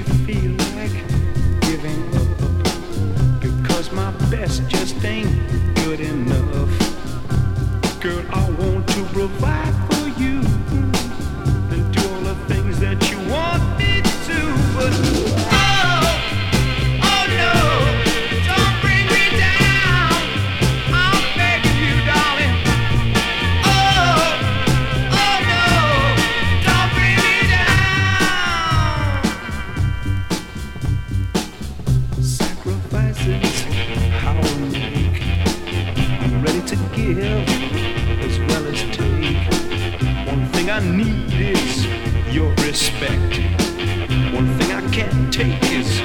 feel like giving up because my best just ain't good enough. Girl, I want to provide for you and do all the things that you want me to, but oh, oh no, don't bring me down. I'm begging you, darling. Oh, oh no, don't bring me down. Sacrifices I will make. I'm ready to give as well as take. One thing I need is your respect. One thing I can't take is